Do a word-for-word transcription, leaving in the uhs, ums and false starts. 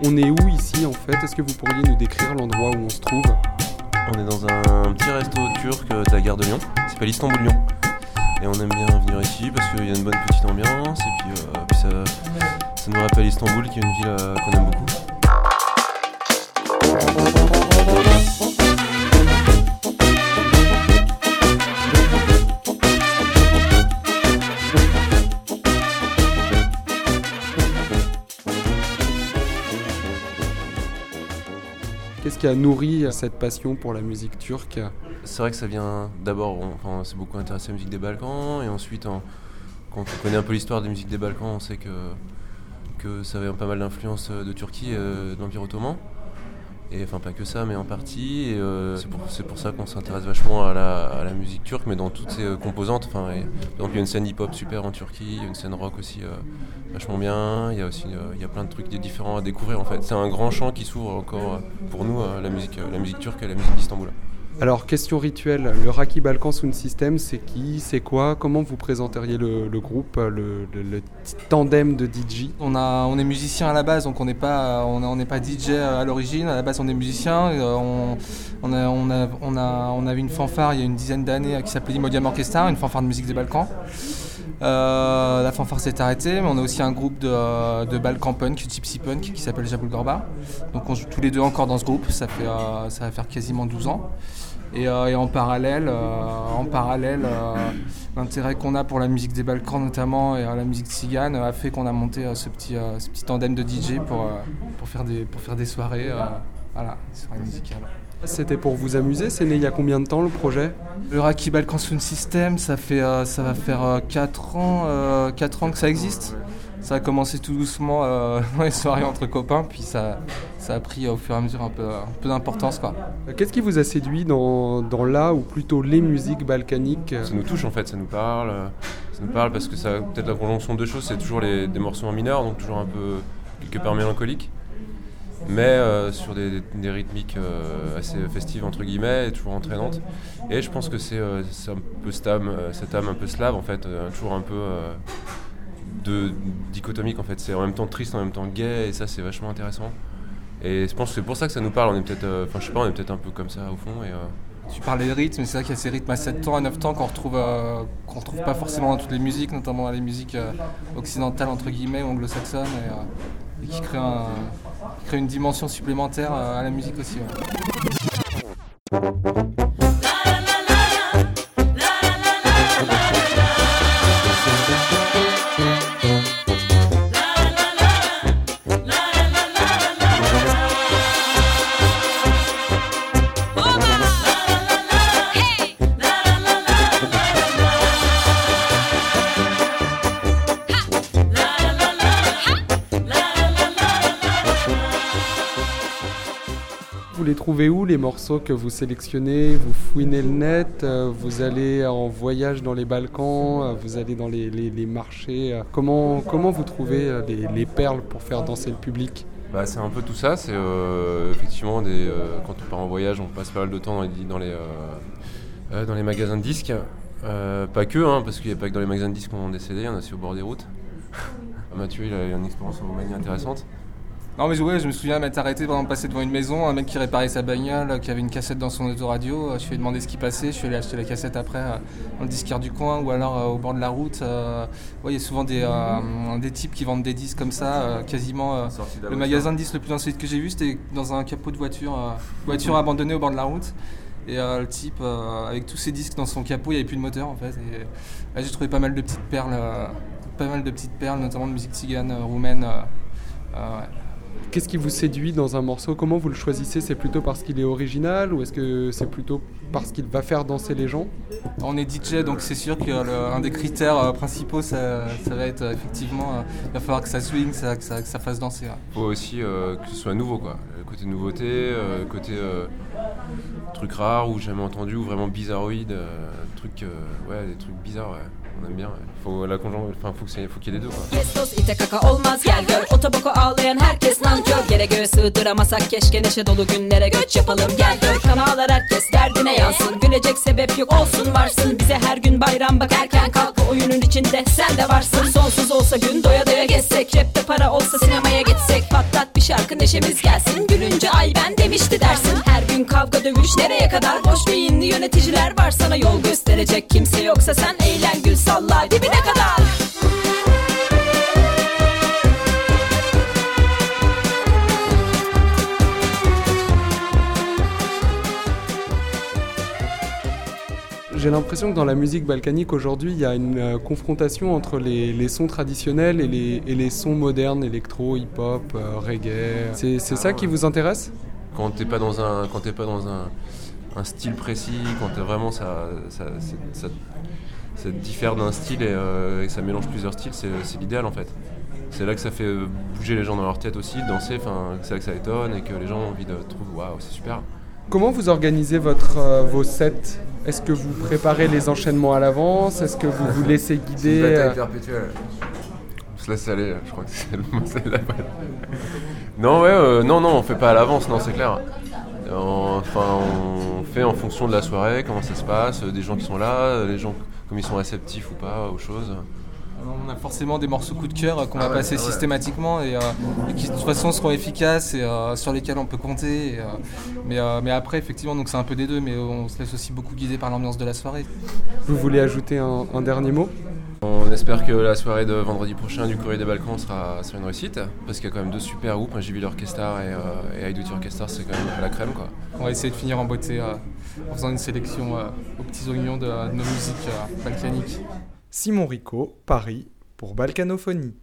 On est où ici en fait? Est-ce que vous pourriez nous décrire l'endroit où on se trouve? On est dans un petit resto turc de la gare de Lyon, ça s'appelle Istanbul Lyon. Et on aime bien venir ici parce qu'il y a une bonne petite ambiance et puis, euh, puis ça, ça nous rappelle Istanbul qui est une ville euh, qu'on aime beaucoup. Qu'est-ce qui a nourri cette passion pour la musique turque? C'est vrai que ça vient d'abord, on, enfin, on s'est beaucoup intéressé à la musique des Balkans et ensuite en, quand on connaît un peu l'histoire des musiques des Balkans, on sait que, que ça avait pas mal d'influence de Turquie, euh, de l'Empire ottoman. Et enfin pas que ça, mais en partie. Et, euh, c'est, pour, c'est pour ça qu'on s'intéresse vachement à la, à la musique turque, mais dans toutes ses euh, composantes. Enfin, et, donc il y a une scène hip-hop super en Turquie, il y a une scène rock aussi euh, vachement bien. Il y a aussi euh, il y a plein de trucs différents à découvrir en fait. C'est un grand champ qui s'ouvre encore euh, pour nous, euh, la musique, euh, la musique turque et la musique d'Istanbul. Alors, question rituelle, le Raki Balkan Sound System, c'est qui, c'est quoi? Comment vous présenteriez le, le groupe, le, le, le tandem de D J? On, a, on est musicien à la base, donc on n'est pas, on, on n'est pas D J à l'origine. À la base, on est musicien. On, on, a, on, a, on, a, on avait une fanfare il y a une dizaine d'années qui s'appelait Imodium Orchestra, une fanfare de musique des Balkans. Euh, la fanfare s'est arrêtée, mais on a aussi un groupe de, de Balkan Punk, Gypsy Punk, qui s'appelle Jabul Gorba. Donc on joue tous les deux encore dans ce groupe, ça, fait, euh, ça va faire quasiment douze ans. Et, euh, et en parallèle, euh, en parallèle euh, l'intérêt qu'on a pour la musique des Balkans notamment et euh, la musique tzigane a fait qu'on a monté euh, ce, petit, euh, ce petit tandem de D J pour, euh, pour, faire, des, pour faire des soirées, euh, voilà, des soirées musicales. C'était pour vous amuser, c'est né il y a combien de temps le projet? Le Raki Balkan Sound System, ça, fait, euh, ça va faire euh, quatre ans, euh, quatre ans que ça existe. Ça a commencé tout doucement euh, dans les soirées entre copains, puis ça, ça a pris euh, au fur et à mesure un peu, un peu d'importance, quoi. Qu'est-ce qui vous a séduit dans, dans la, ou plutôt les musiques balkaniques? Ça nous touche en fait, ça nous parle. Ça nous parle parce que ça, peut-être la conjonction de deux choses, c'est toujours les, des morceaux en mineur, donc toujours un peu quelque part mélancolique, mais euh, sur des, des rythmiques euh, assez festives entre guillemets, et toujours entraînantes. Et je pense que c'est, euh, c'est un peu cette âme, cette âme un peu slave en fait, euh, toujours un peu... Euh, de dichotomique en fait, c'est en même temps triste, en même temps gay, et ça c'est vachement intéressant. Et je pense que c'est pour ça que ça nous parle, on est peut-être, enfin euh, je sais pas, on est peut-être un peu comme ça au fond. Et, euh... Tu parlais de rythme, c'est vrai qu'il y a ces rythmes à sept temps, à neuf temps qu'on retrouve, euh, qu'on retrouve pas forcément dans toutes les musiques, notamment dans les musiques euh, occidentales entre guillemets ou anglo-saxonnes, et, euh, et qui créent un, qui créent une dimension supplémentaire euh, à la musique aussi. Ouais. Vous les trouvez où les morceaux que vous sélectionnez? Vous fouinez le net, euh, vous allez en voyage dans les Balkans, euh, vous allez dans les, les, les marchés. Euh, comment, comment vous trouvez euh, les, les perles pour faire danser le public? Bah, c'est un peu tout ça, c'est euh, effectivement des, euh, quand on part en voyage, on passe pas mal de temps dans les, dans les, euh, euh, dans les magasins de disques. Euh, pas que, hein, parce qu'il n'y a pas que dans les magasins de disques qu'on vend des C D, il y en a aussi au bord des routes. Mathieu, il a eu une expérience en Roumanie intéressante. Non mais ouais, je me souviens m'être arrêté pendant de passer devant une maison, un mec qui réparait sa bagnole, qui avait une cassette dans son autoradio, je lui ai demandé ce qui passait, je suis allé acheter la cassette après euh, dans le disquaire du coin ou alors euh, au bord de la route. Euh, ouais, il y a souvent des, euh, des types qui vendent des disques comme ça, euh, quasiment. Euh, le magasin de disques le plus insolite que j'ai vu, c'était dans un capot de voiture, euh, voiture abandonnée au bord de la route. Et euh, le type, euh, avec tous ses disques dans son capot, il n'y avait plus de moteur en fait. Et, là, j'ai trouvé pas mal de petites perles, euh, pas mal de petites perles, notamment de musique tzigane, euh, roumaine. Euh, euh, ouais. Qu'est-ce qui vous séduit dans un morceau? Comment vous le choisissez? C'est plutôt parce qu'il est original ou est-ce que c'est plutôt parce qu'il va faire danser les gens? On est D J, donc c'est sûr qu'un des critères euh, principaux, ça, ça va être euh, effectivement, euh, il va falloir que ça swing, ça, que, ça, que ça fasse danser. Il faut aussi euh, que ce soit nouveau, quoi. Le côté nouveauté, euh, le côté euh, truc rare ou jamais entendu ou vraiment bizarroïde, euh, truc, euh, ouais, des trucs bizarres, ouais. On aime bien, ouais. Faut la conjoint, enfin faut, faut qu'il y ait les deux, quoi. Kestos ite kaka olmaz gel gör. Otoboko ağlayan herkes nankör. Yere göğe sığdıramasak keşke neşe dolu günlere göç yapalım gel gör. Kanallar herkes derdine yansın. Gülecek sebep yok olsun varsın. Bize her gün bayram bak erken kalk. Bu oyunun içinde sen de varsın. Sonsuz olsa gün doya doya gezsek. Cepte para olsa sinemaya gitsek. Patlat bir şarkı şarkı neşemiz gelsin. Gülünce ay ben demişti dersin. Her gün kavga dövüş nereye kadar? Boş beyinli yöneticiler var sana yol gösterecek. Kimse yoksa sen eğlen gül salla dibine kadar. J'ai l'impression que dans la musique balkanique aujourd'hui, il y a une euh, confrontation entre les, les sons traditionnels et les, et les sons modernes, électro, hip-hop, euh, reggae. C'est, c'est ça qui vous intéresse ? Quand t'es pas dans un, quand t'es pas dans un, un style précis, quand t'es vraiment ça, ça, ça, ça diffère d'un style et, euh, et ça mélange plusieurs styles, c'est, c'est l'idéal en fait. C'est là que ça fait bouger les gens dans leur tête aussi, danser, enfin, c'est là que ça étonne et que les gens ont envie de trouver waouh, c'est super. Comment vous organisez votre, euh, vos sets ? Est-ce que vous préparez les enchaînements à l'avance ? Est-ce que vous vous laissez guider ? C'est une bataille perpétuelle. On se laisse aller, je crois que c'est le mot, c'est la balle. Non, ouais, euh, non, non, on fait pas à l'avance, non, c'est clair. Enfin, on fait en fonction de la soirée, comment ça se passe, des gens qui sont là, les gens comme ils sont réceptifs ou pas aux choses. On a forcément des morceaux coup de cœur qu'on ah va ouais, passer ouais. systématiquement et, euh, et qui de toute façon seront efficaces et euh, sur lesquels on peut compter. Et, euh, mais, euh, mais après, effectivement, donc c'est un peu des deux, mais on se laisse aussi beaucoup guider par l'ambiance de la soirée. Vous voulez ajouter un, un dernier mot ? On espère que la soirée de vendredi prochain du Courrier des Balkans sera, sera une réussite, parce qu'il y a quand même deux super groupes, J V Orchestra et, euh, et I Do It Orchestra, c'est quand même la crème quoi. On va essayer de finir en beauté euh, en faisant une sélection euh, aux petits oignons de, de nos musiques euh, balkaniques. Simon Rico, Paris, pour Balkanophonie.